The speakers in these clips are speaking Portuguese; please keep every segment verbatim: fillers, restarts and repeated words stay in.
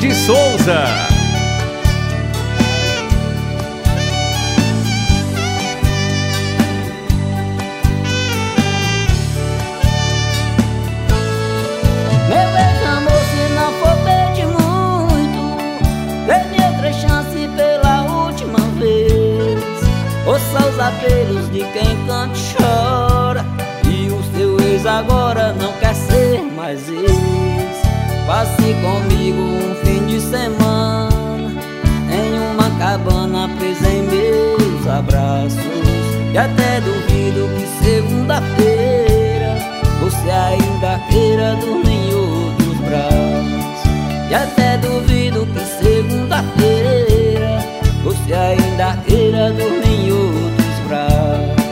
de Souza. Meu ex-amor, se não for pedir muito, dê-me outra chance pela última vez. Ouça os apelos de quem canta e chora, e o seu ex agora não quer ser mais ex. Passe comigo um fim de semana em uma cabana presa em meus abraços, e até duvido que segunda-feira você ainda queira dormir em outros braços. E até duvido que segunda-feira você ainda queira dormir em outros braços.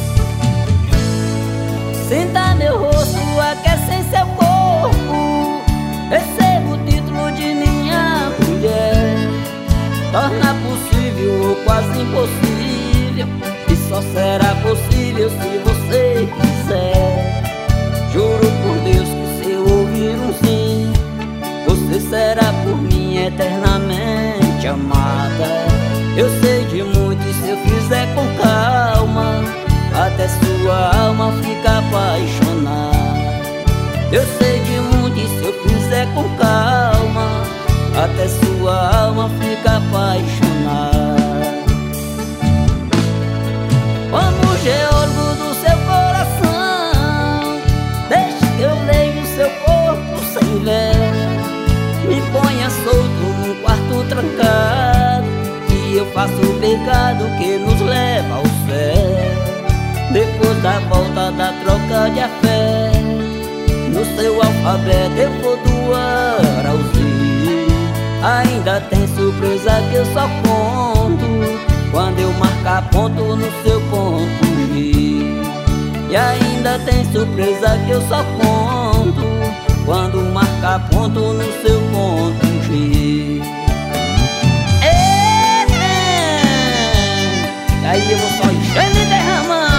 Sinta meu rosto aquecer seu corpo, receba o título de minha mulher. Torna possível ou quase impossível, e só será possível se você quiser. Juro por Deus que se eu ouvir um sim, você será por mim eternamente amada. Eu sei de muito e se eu fizer com calma, até sua alma fica apaixonada. Eu sei de muito e se eu fizer com calma, até sua alma fica apaixonada. Como geólogo do seu coração, deixe que eu leia o seu corpo sem véu. Me ponha solto num quarto trancado, e eu faço o pecado que nos leva ao céu. Depois da volta da troca de afeto, no seu alfabeto eu vou do A ao Z. Ainda tem surpresa que eu só conto quando eu marcar ponto no seu ponto G. E ainda tem surpresa que eu só conto quando marcar ponto no seu ponto G. É, é. E aí eu vou só enchendo e derramando.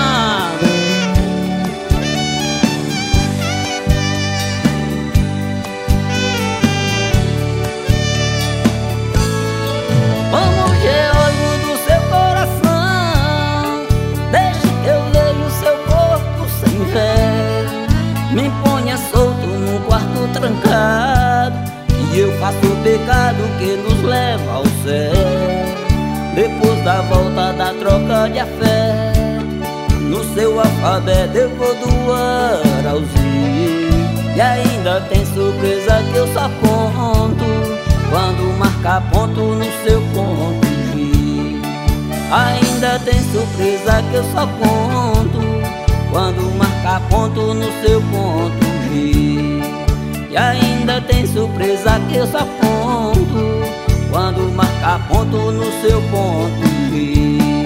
Como geólogo do seu coração, deixe que eu leia o seu corpo sem véu. Me ponha solto num quarto trancado, e eu faço o pecado que nos leva ao céu. Depois da volta da troca de afeto, no seu alfabeto eu vou do A ao Z. E ainda tem surpresa que eu só conto quando marcar ponto no seu ponto G. Ainda tem surpresa que eu só conto quando marcar ponto no seu ponto G. E ainda tem surpresa que eu só conto quando marcar ponto no seu ponto G.